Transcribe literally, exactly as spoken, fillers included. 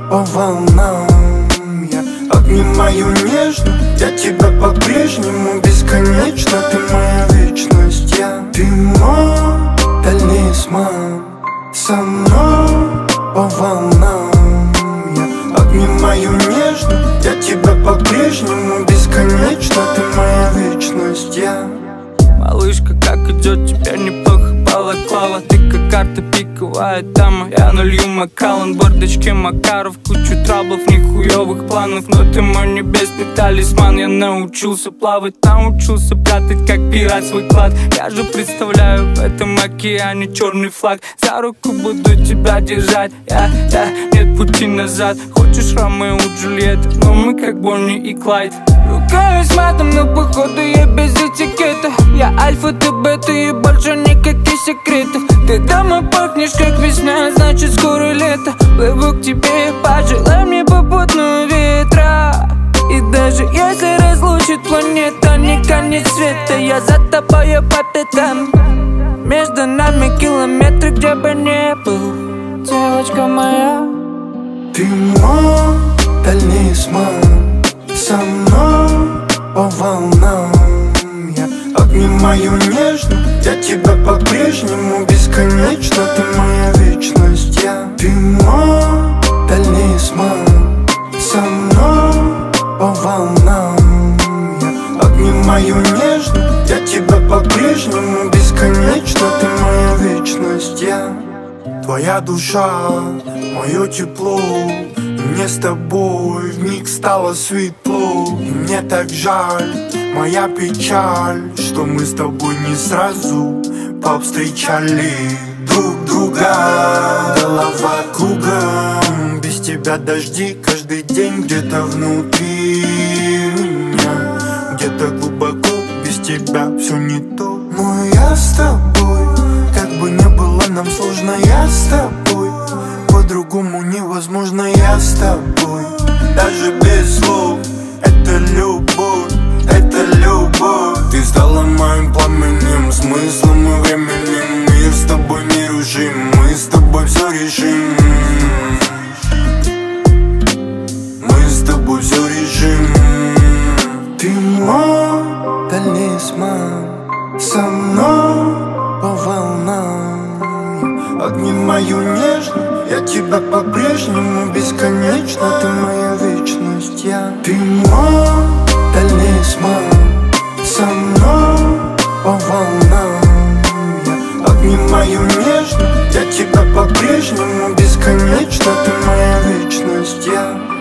по волнам. Я обнимаю нежно, я тебя по-прежнему бесконечно. Ты моя вечность, я, ты мой талисман. Со мной по волнам. Я обнимаю нежно, я тебя по-прежнему бесконечно. Ты моя вечность, я. Малышка, как идет, тебя неплохо балаклава. Ты как карта пиковая дама. Я налью Макалан, бардачке Макаров. Кучу траблов, нихуевых планов. Но ты мой небесный талисман. Я научился плавать, научился прятать, как пират, свой клад. Я же представляю в этом океане черный флаг. За руку буду тебя держать, я, я, нет пути назад. Хочешь Ромео и Джульетта, но мы как Бонни и Клайд. Ругаюсь матом, но походу я без этикета. Я альфа, ты бета и больше никаких секретов. Ты дома пахнешь как весна, значит скоро лето. Плыву к тебе, пожелай мне попутного ветра. И даже если разлучит планета, не конец света. Я за тобою по пятам. Между нами километры, где бы не был, девочка моя. Ты мой талисман. Со мной по волнам. Я обнимаю нежно, я тебя по-прежнему бесконечно. Ты моя вечность, я, ты мой талисман. Со мной по волнам. Я обнимаю нежно, я тебя по-прежнему бесконечно. Ты моя вечность, я. Твоя душа, мое тепло. Мне с тобой вмиг стало светло. И мне так жаль, моя печаль, что мы с тобой не сразу повстречали друг друга. Голова кругом, без тебя дожди каждый день где-то внутри меня. Где-то глубоко, без тебя все не то. Но я с тобой, как бы не было нам сложно, я с тобой. По-другому невозможно, я с тобой. Даже без слов, это любовь, это любовь. Ты стала моим пламенем, смыслом и временем. Мир с тобой нерушим, мы с тобой все решим. Мы с тобой все решим. Ты мой талисман. Со мной по волнам. Обнимаю нежно, я тебя по-прежнему бесконечно. Ты моя вечность, я, ты мой талисман. Со мной по волнам. Я обнимаю нежно, я тебя по-прежнему бесконечно. Ты моя вечность, я.